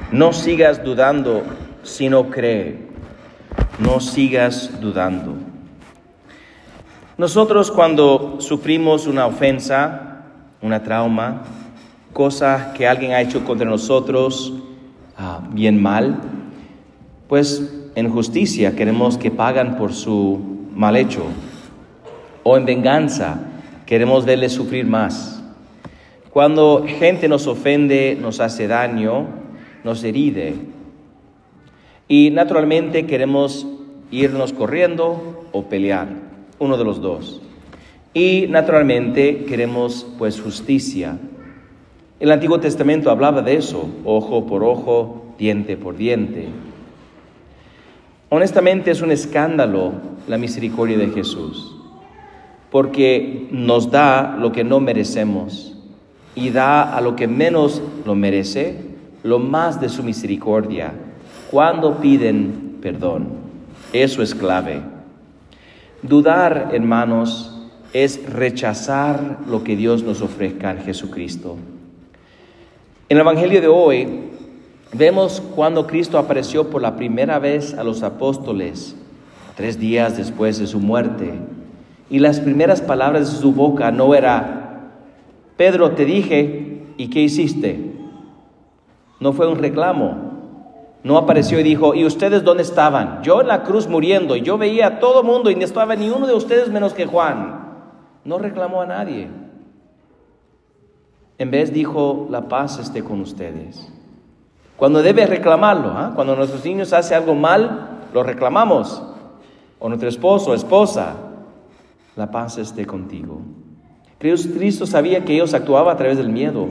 No sigas dudando, sino cree. No sigas dudando. Nosotros cuando sufrimos una ofensa, una trauma, cosa que alguien ha hecho contra nosotros, bien mal, pues en justicia queremos que pagan por su mal hecho. O en venganza queremos verles sufrir más. Cuando gente nos ofende, nos hace daño, nos heride. Y naturalmente queremos irnos corriendo o pelear, uno de los dos. Y naturalmente queremos pues justicia. El Antiguo Testamento hablaba de eso, ojo por ojo, diente por diente. Honestamente es un escándalo la misericordia de Jesús, porque nos da lo que no merecemos y da a lo que menos lo merece lo más de su misericordia cuando piden perdón. Eso es clave. Dudar, hermanos, es rechazar lo que Dios nos ofrezca en Jesucristo. En el Evangelio de hoy vemos cuando Cristo apareció por la primera vez a los apóstoles, 3 días después de su muerte. Y las primeras palabras de su boca no era: Pedro, te dije, ¿y qué hiciste? No fue un reclamo. No apareció y dijo: ¿y ustedes dónde estaban? Yo en la cruz muriendo, y yo veía a todo mundo y no estaba ni uno de ustedes menos que Juan. No reclamó a nadie. En vez dijo: la paz esté con ustedes. Cuando debe reclamarlo, cuando nuestros niños hacen algo mal, lo reclamamos. O nuestro esposo o esposa: la paz esté contigo. Cristo sabía que ellos actuaban a través del miedo.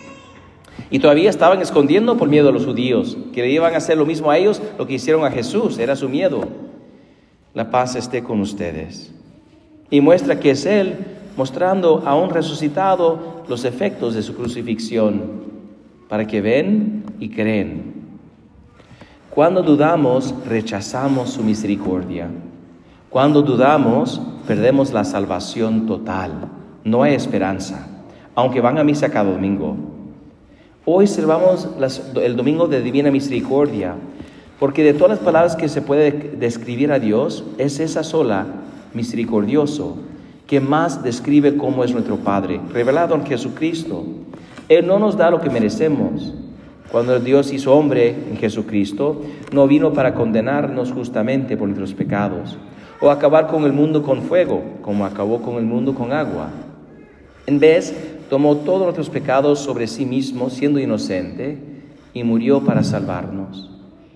Y todavía estaban escondiendo por miedo a los judíos, que le iban a hacer lo mismo a ellos, lo que hicieron a Jesús, era su miedo. La paz esté con ustedes. Y muestra que es Él, mostrando a un resucitado los efectos de su crucifixión, para que ven y creen. Cuando dudamos, rechazamos su misericordia. Cuando dudamos, perdemos la salvación total. No hay esperanza, aunque van a misa cada domingo. Hoy celebramos el Domingo de Divina Misericordia, porque de todas las palabras que se puede describir a Dios, es esa sola, misericordioso, que más describe cómo es nuestro Padre, revelado en Jesucristo. Él no nos da lo que merecemos. Cuando Dios hizo hombre en Jesucristo, no vino para condenarnos justamente por nuestros pecados, o acabar con el mundo con fuego, como acabó con el mundo con agua. En vez, tomó todos nuestros pecados sobre sí mismo, siendo inocente, y murió para salvarnos.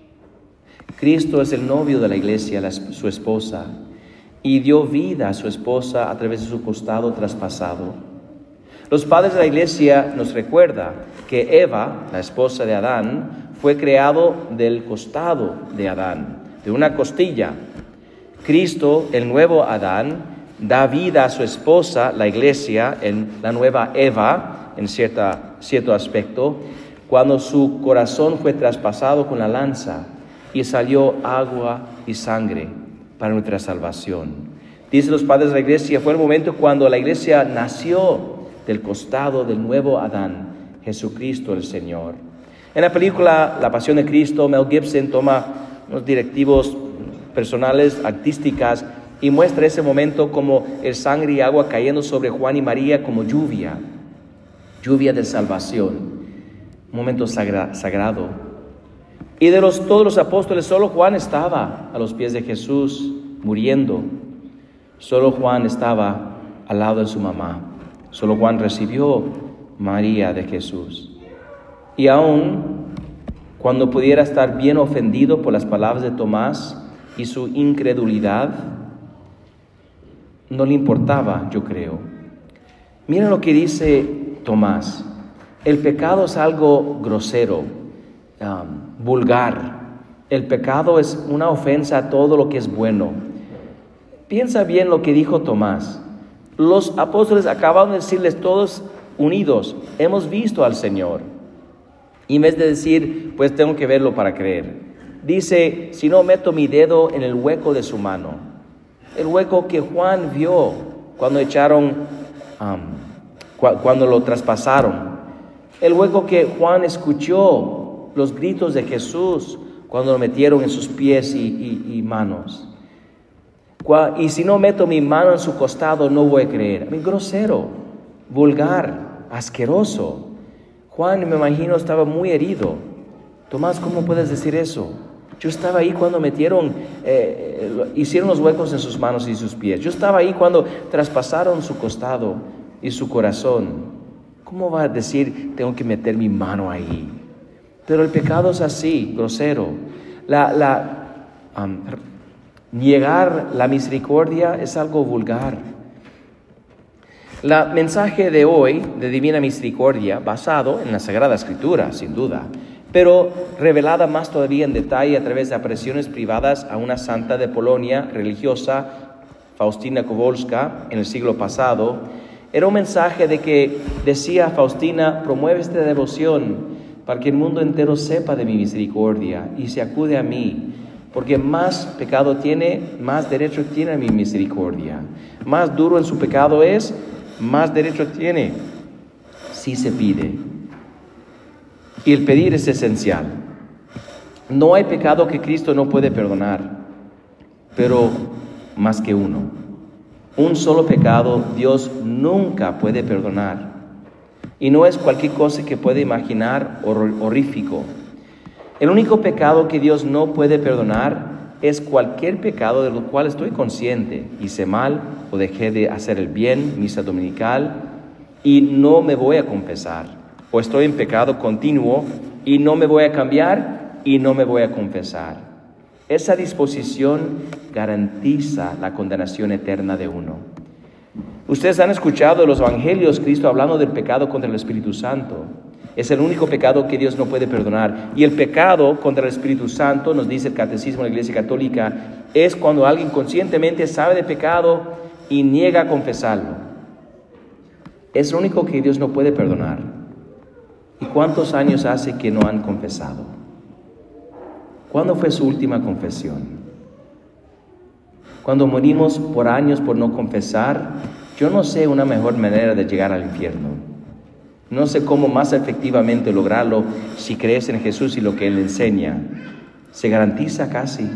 Cristo es el novio de la iglesia, su esposa, y dio vida a su esposa a través de su costado traspasado. Los padres de la iglesia nos recuerdan que Eva, la esposa de Adán, fue creado del costado de Adán, de una costilla. Cristo, el nuevo Adán, da vida a su esposa, la iglesia, en la nueva Eva, en cierto aspecto, cuando su corazón fue traspasado con la lanza y salió agua y sangre para nuestra salvación. Dicen los padres de la iglesia, fue el momento cuando la iglesia nació del costado del nuevo Adán, Jesucristo el Señor. En la película La Pasión de Cristo, Mel Gibson toma unos directivos personales, artísticas, y muestra ese momento como el sangre y agua cayendo sobre Juan y María como lluvia de salvación, un momento sagrado. Y de todos los apóstoles, solo Juan estaba a los pies de Jesús muriendo. Solo Juan estaba al lado de su mamá. Solo Juan recibió María de Jesús. Y aún cuando pudiera estar bien ofendido por las palabras de Tomás y su incredulidad, no le importaba, yo creo. Miren lo que dice Tomás: el pecado es algo grosero, vulgar. El pecado es una ofensa a todo lo que es bueno. Piensa bien lo que dijo Tomás. Los apóstoles acababan de decirles todos unidos: hemos visto al Señor. Y en vez de decir, pues tengo que verlo para creer, dice: si no meto mi dedo en el hueco de su mano. El hueco que Juan vio cuando cuando lo traspasaron. El hueco que Juan escuchó los gritos de Jesús cuando lo metieron en sus pies y manos. Y si no meto mi mano en su costado, no voy a creer. Grosero, vulgar, asqueroso. Juan, me imagino, estaba muy herido. Tomás, ¿cómo puedes decir eso? Yo estaba ahí cuando hicieron los huecos en sus manos y sus pies. Yo estaba ahí cuando traspasaron su costado y su corazón. ¿Cómo va a decir, tengo que meter mi mano ahí? Pero el pecado es así, grosero. Niegar la misericordia es algo vulgar. El mensaje de hoy de Divina Misericordia, basado en la Sagrada Escritura, sin duda, pero revelada más todavía en detalle a través de apariciones privadas a una santa de Polonia religiosa, Faustina Kowalska, en el siglo pasado, era un mensaje de que decía Faustina: promueve esta devoción para que el mundo entero sepa de mi misericordia y se acude a mí, porque más pecado tiene, más derecho tiene a mi misericordia. Más duro en su pecado es, más derecho tiene si se pide. Y el pedir es esencial. No hay pecado que Cristo no puede perdonar, pero más que uno. Un solo pecado Dios nunca puede perdonar. Y no es cualquier cosa que puede imaginar horrífico. El único pecado que Dios no puede perdonar es cualquier pecado de lo cual estoy consciente. Hice mal o dejé de hacer el bien, misa dominical, y no me voy a confesar. O estoy en pecado continuo y no me voy a cambiar y no me voy a confesar. Esa disposición garantiza la condenación eterna de uno. Ustedes han escuchado en los evangelios Cristo hablando del pecado contra el Espíritu Santo. Es el único pecado que Dios no puede perdonar. Y el pecado contra el Espíritu Santo, nos dice el Catecismo de la Iglesia Católica, es cuando alguien conscientemente sabe de pecado y niega a confesarlo. Es lo único que Dios no puede perdonar. ¿Y cuántos años hace que no han confesado? ¿Cuándo fue su última confesión? Cuando morimos por años por no confesar, yo no sé una mejor manera de llegar al infierno. No sé cómo más efectivamente lograrlo si crees en Jesús y lo que Él enseña. Se garantiza casi.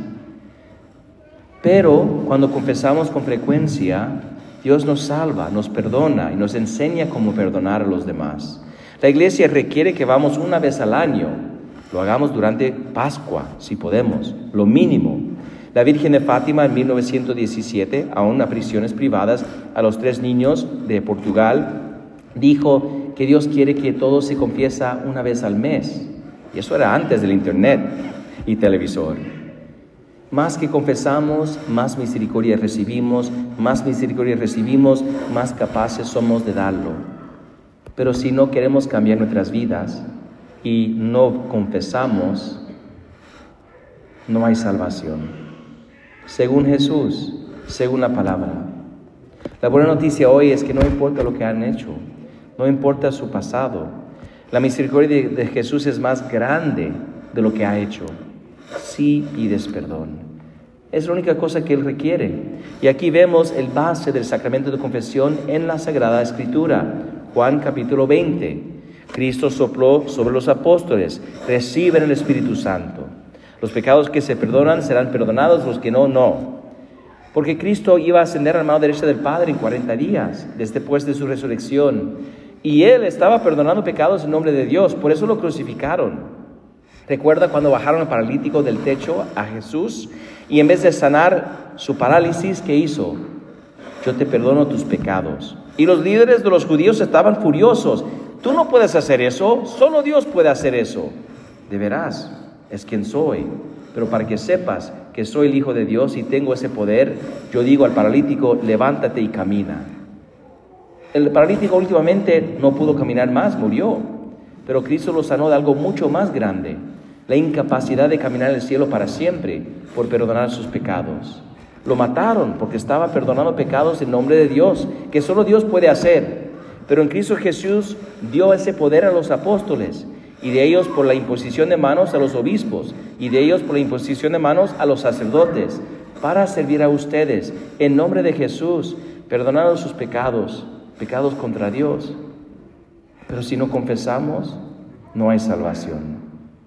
Pero cuando confesamos con frecuencia, Dios nos salva, nos perdona y nos enseña cómo perdonar a los demás. La Iglesia requiere que vamos una vez al año. Lo hagamos durante Pascua, si podemos, lo mínimo. La Virgen de Fátima en 1917, aún a prisiones privadas, a los 3 niños de Portugal, dijo que Dios quiere que todo se confiesa una vez al mes. Y eso era antes del internet y televisor. Más que confesamos, más misericordia recibimos, más capaces somos de darlo. Pero si no queremos cambiar nuestras vidas y no confesamos, no hay salvación. Según Jesús, según la palabra. La buena noticia hoy es que no importa lo que han hecho, no importa su pasado. La misericordia de Jesús es más grande de lo que ha hecho. Si pides perdón. Es la única cosa que Él requiere. Y aquí vemos el base del sacramento de confesión en la Sagrada Escritura. Juan capítulo 20. Cristo sopló sobre los apóstoles. Reciben el Espíritu Santo. Los pecados que se perdonan serán perdonados, los que no, no. Porque Cristo iba a ascender a la mano derecha del Padre en 40 días, después de su resurrección. Y Él estaba perdonando pecados en nombre de Dios. Por eso lo crucificaron. ¿Recuerda cuando bajaron al paralítico del techo a Jesús? Y en vez de sanar su parálisis, ¿qué hizo? Yo te perdono tus pecados. Y los líderes de los judíos estaban furiosos. Tú no puedes hacer eso, solo Dios puede hacer eso. De veras, es quien soy. Pero para que sepas que soy el Hijo de Dios y tengo ese poder, yo digo al paralítico, levántate y camina. El paralítico últimamente no pudo caminar más, murió. Pero Cristo lo sanó de algo mucho más grande. La incapacidad de caminar en el cielo para siempre por perdonar sus pecados. Lo mataron porque estaba perdonando pecados en nombre de Dios, que solo Dios puede hacer. Pero en Cristo Jesús dio ese poder a los apóstoles, y de ellos por la imposición de manos a los obispos, y de ellos por la imposición de manos a los sacerdotes, para servir a ustedes, en nombre de Jesús, perdonando sus pecados, pecados contra Dios. Pero si no confesamos, no hay salvación.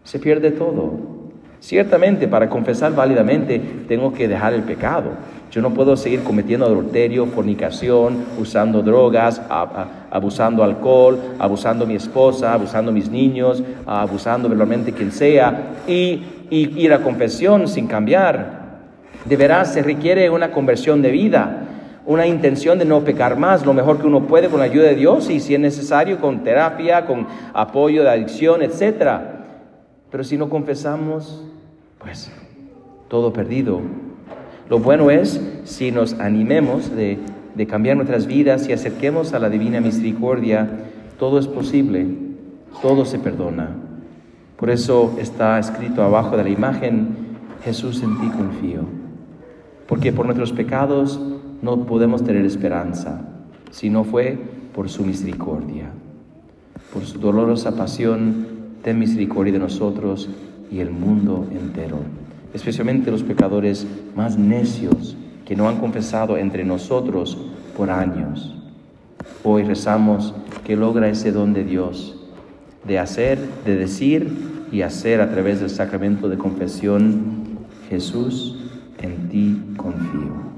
Se pierde todo. Ciertamente, para confesar válidamente, tengo que dejar el pecado. Yo no puedo seguir cometiendo adulterio, fornicación, usando drogas, abusando alcohol, abusando mi esposa, abusando mis niños, abusando verbalmente quien sea, y ir a confesión sin cambiar. De veras, se requiere una conversión de vida, una intención de no pecar más, lo mejor que uno puede con la ayuda de Dios y si es necesario con terapia, con apoyo de adicción, etc. Pero si no confesamos, pues todo perdido. Lo bueno es si nos animemos de cambiar nuestras vidas y acerquemos a la divina misericordia, todo es posible, todo se perdona. Por eso está escrito abajo de la imagen, Jesús, en ti confío. Porque por nuestros pecados no podemos tener esperanza, si no fue por su misericordia. Por su dolorosa pasión, ten misericordia de nosotros y el mundo entero, especialmente los pecadores más necios que no han confesado entre nosotros por años. Hoy rezamos que logra ese don de Dios, de hacer, de decir y hacer a través del sacramento de confesión, Jesús, en ti confío.